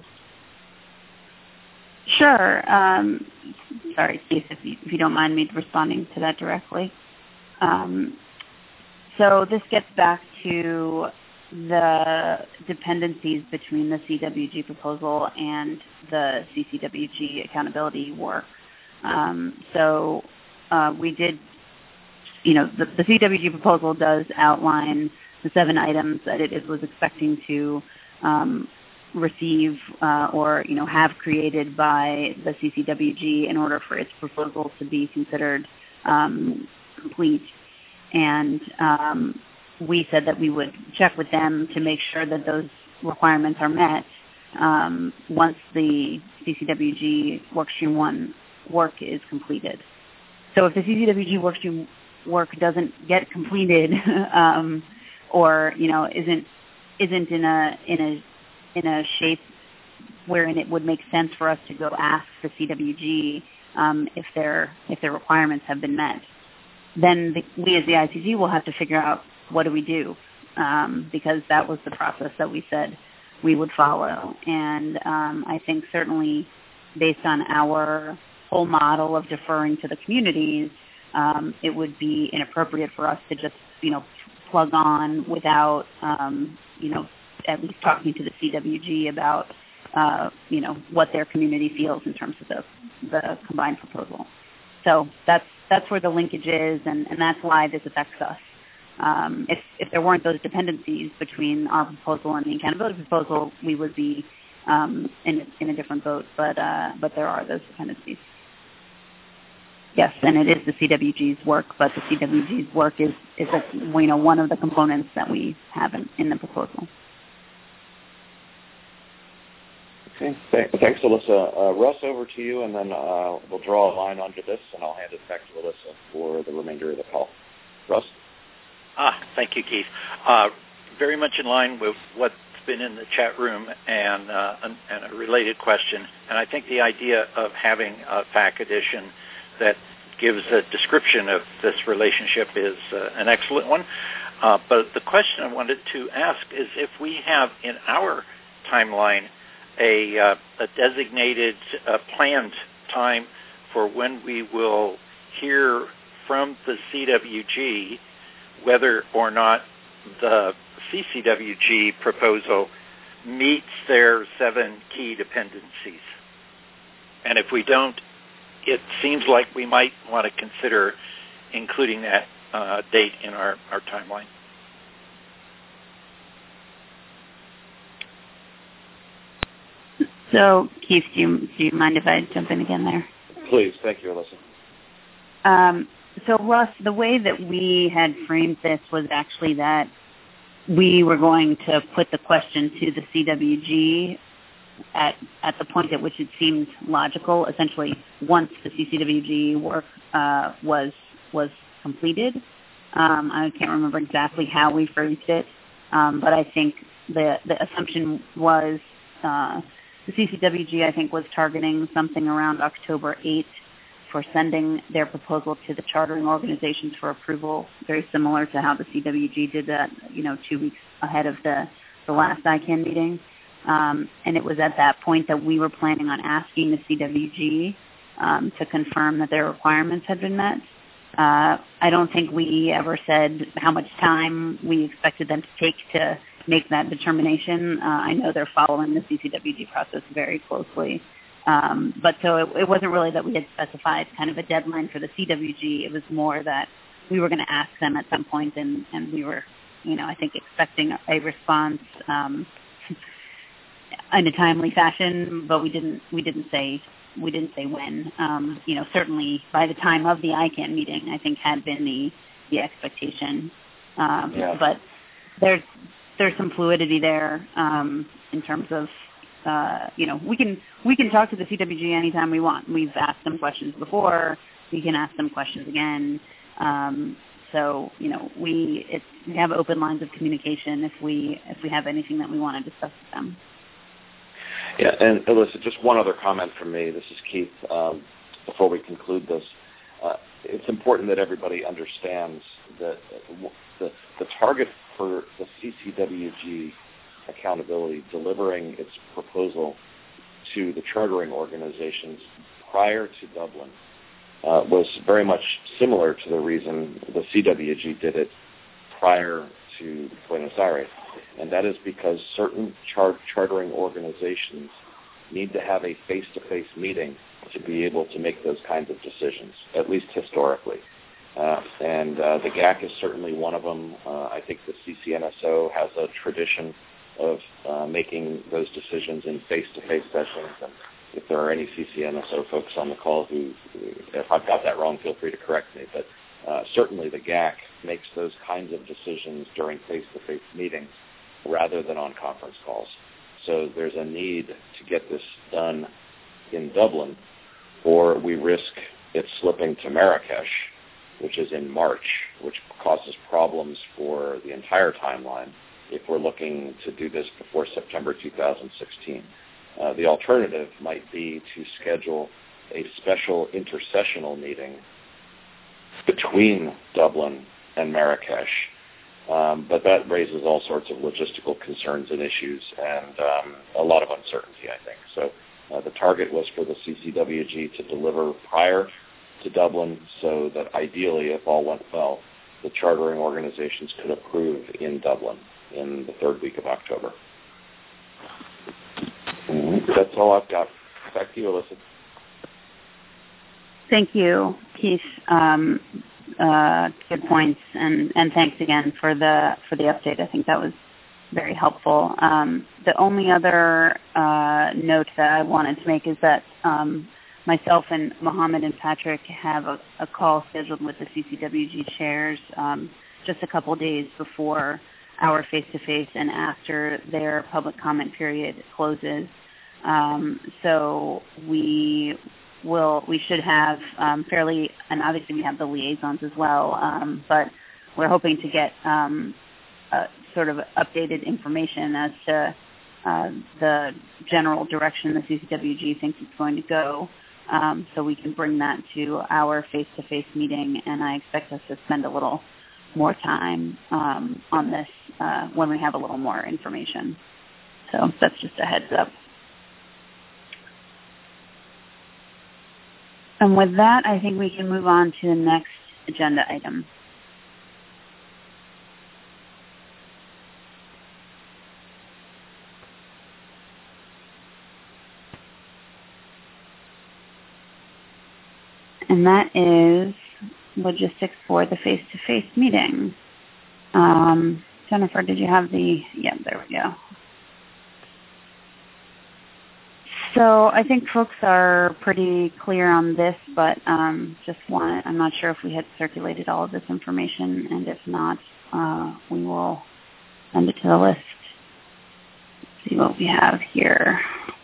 Sure. Um, sorry, Steve, if you, if you don't mind me responding to that directly. Um, so this gets back to the dependencies between the C W G proposal and the C C W G accountability work. Um, so uh, we did, you know, the, the C W G proposal does outline the seven items that it, it was expecting to um, receive uh, or, you know, have created by the C C W G in order for its proposal to be considered um, complete. And um, we said that we would check with them to make sure that those requirements are met um, once the C C W G Workstream one work is completed. So if the C C W G Workstream work doesn't get completed um, or, you know, isn't isn't in a in a in a shape wherein it would make sense for us to go ask the C W G um, if their if their requirements have been met, then the, we as the I C G will have to figure out what do we do, um, because that was the process that we said we would follow. And um, I think certainly based on our whole model of deferring to the communities, um, it would be inappropriate for us to just, you know, plug on without, um, you know, at least talking to the C W G about, uh, you know, what their community feels in terms of the, the combined proposal. So that's that's where the linkage is, and, and that's why this affects us. um, if, if there weren't those dependencies between our proposal and the accountability proposal, we would be um, in, in a different boat. But uh, but there are those dependencies. Yes, and it is the C W G's work, but the C W G's work is, is a, you know, one of the components that we have in, in the proposal. Okay, thanks, Alyssa. Uh, Russ, over to you, and then uh, we'll draw a line under this, and I'll hand it back to Alyssa for the remainder of the call. Russ? Ah, thank you, Keith. Uh, very much in line with what's been in the chat room and, uh, and, and a related question, and I think the idea of having a F A Q edition that gives a description of this relationship is uh, an excellent one. Uh, but the question I wanted to ask is if we have in our timeline a, uh, a designated uh, planned time for when we will hear from the C W G whether or not the C C W G proposal meets their seven key dependencies. And if we don't, it seems like we might want to consider including that uh, date in our, our timeline. So, Keith, do you, do you mind if I jump in again there? Please. Thank you, Alyssa. Um, so, Russ, the way that we had framed this was actually that we were going to put the question to the C W G at at the point at which it seemed logical, essentially once the C C W G work uh, was was completed. Um, I can't remember exactly how we phrased it, um, but I think the the assumption was uh, the C C W G, I think, was targeting something around October eighth for sending their proposal to the chartering organizations for approval, very similar to how the C W G did that, you know, two weeks ahead of the, the last I CANN meeting. Um, and it was at that point that we were planning on asking the C W G um, to confirm that their requirements had been met. Uh, I don't think we ever said how much time we expected them to take to make that determination. Uh, I know they're following the C C W G process very closely. Um, but so it, it wasn't really that we had specified kind of a deadline for the C W G. It was more that we were going to ask them at some point, and, and we were, you know, I think expecting a response um, in a timely fashion, but we didn't we didn't say we didn't say when. Um, you know, certainly by the time of the I CANN meeting, I think had been the the expectation. Um, yeah. But there's there's some fluidity there um, in terms of. Uh, you know, we can we can talk to the C W G anytime we want. We've asked them questions before. We can ask them questions again. Um, so, you know, we it's, we have open lines of communication if we if we have anything that we want to discuss with them. Yeah, and Alyssa, just one other comment from me. This is Keith. Um, before we conclude this, uh, it's important that everybody understands that the the target for the C C W G accountability, delivering its proposal to the chartering organizations prior to Dublin, uh, was very much similar to the reason the C W G did it prior to Buenos Aires, and that is because certain char- chartering organizations need to have a face-to-face meeting to be able to make those kinds of decisions, at least historically. Uh, and uh, the G A C is certainly one of them. Uh, I think the C C N S O has a tradition of uh, making those decisions in face-to-face sessions. And if there are any C C N S O folks on the call who, if I've got that wrong, feel free to correct me. But uh, certainly the G A C makes those kinds of decisions during face-to-face meetings rather than on conference calls. So there's a need to get this done in Dublin, or we risk it slipping to Marrakesh, which is in March, which causes problems for the entire timeline if we're looking to do this before September two thousand sixteen. Uh, the alternative might be to schedule a special intersessional meeting between Dublin and Marrakesh, um, but that raises all sorts of logistical concerns and issues and um, a lot of uncertainty, I think. So uh, the target was for the C C W G to deliver prior to Dublin so that ideally, if all went well, the chartering organizations could approve in Dublin in the third week of October. Mm-hmm. That's all I've got. Back to you, Alyssa. Thank you, Keith. Um, uh, good points, and, and thanks again for the for the update. I think that was very helpful. Um, the only other uh, note that I wanted to make is that um, myself and Mohammed and Patrick have a, a call scheduled with the C C W G chairs um, just a couple days before our face-to-face and after their public comment period closes. Um, so we will, we should have um, fairly, and obviously we have the liaisons as well, um, but we're hoping to get um, a sort of updated information as to uh, the general direction the C C W G thinks it's going to go, um, so we can bring that to our face-to-face meeting, and I expect us to spend a little more time um, on this uh, when we have a little more information. So that's just a heads up. And with that, I think we can move on to the next agenda item. And that is logistics for the face-to-face meeting. Um, Jennifer, did you have the, yeah, there we go. So I think folks are pretty clear on this, but um, just want, I'm not sure if we had circulated all of this information, and if not, uh, we will send it to the list. Let's see what we have here.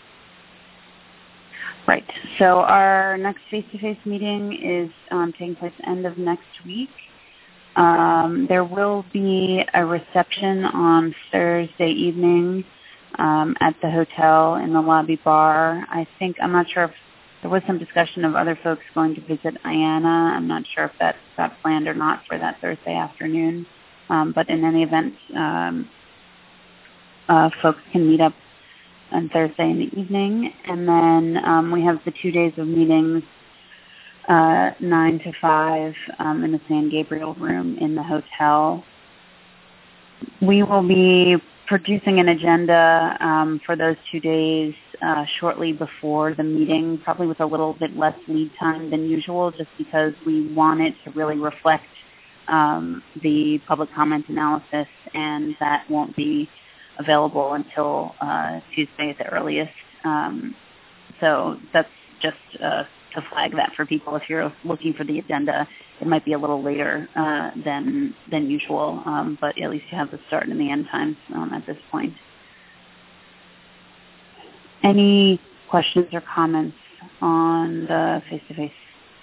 Right. So our next face-to-face meeting is um, taking place end of next week. Um, there will be a reception on Thursday evening um, at the hotel in the lobby bar. I think, I'm not sure if there was some discussion of other folks going to visit Ayana. I'm not sure if that got planned or not for that Thursday afternoon. Um, but in any event, um, uh, folks can meet up on Thursday in the evening. And then um, we have the two days of meetings, uh, nine to five um, in the San Gabriel room in the hotel. We will be producing an agenda um, for those two days uh, shortly before the meeting, probably with a little bit less lead time than usual, just because we want it to really reflect um, the public comment analysis, and that won't be available until uh, Tuesday at the earliest. Um, so that's just uh, to flag that for people. If you're looking for the agenda, it might be a little later uh, than than usual, um, but at least you have the start and the end times um, at this point. Any questions or comments on the face-to-face?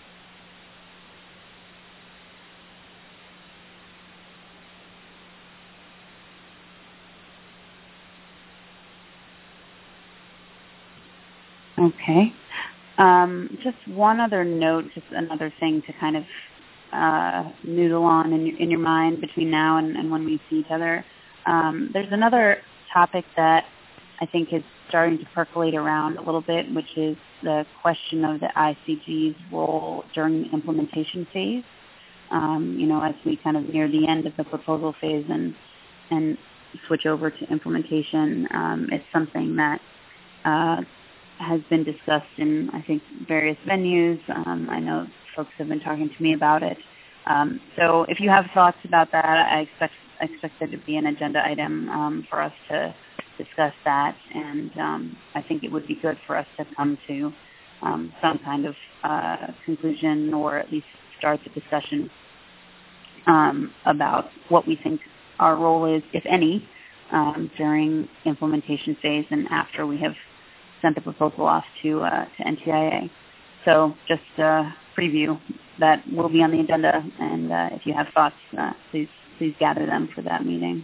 Okay. Um, just one other note, just another thing to kind of uh, noodle on in your, in your mind between now and, and when we see each other. Um, there's another topic that I think is starting to percolate around a little bit, which is the question of the I C G's role during the implementation phase. Um, you know, as we kind of near the end of the proposal phase and and switch over to implementation, um, it's something that uh, has been discussed in, I think, various venues. Um, I know folks have been talking to me about it. Um, so if you have thoughts about that, I expect, I expect it to be an agenda item um, for us to discuss that. And um, I think it would be good for us to come to um, some kind of uh, conclusion, or at least start the discussion um, about what we think our role is, if any, um, during implementation phase and after we have sent the proposal off to uh, to N T I A. So just a preview that will be on the agenda, and uh, if you have thoughts, uh, please please gather them for that meeting.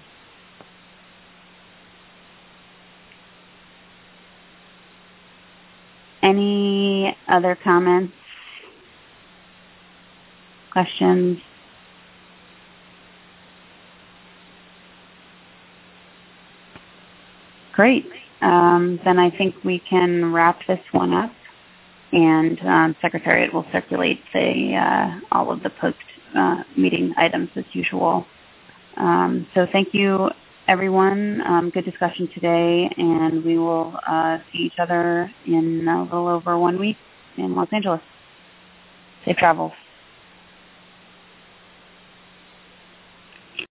Any other comments, questions? Great. Um, then I think we can wrap this one up, and um, Secretariat will circulate the, uh, all of the post-meeting uh, items as usual. Um, so thank you, everyone. Um, good discussion today, and we will uh, see each other in a little over one week in Los Angeles. Safe travels.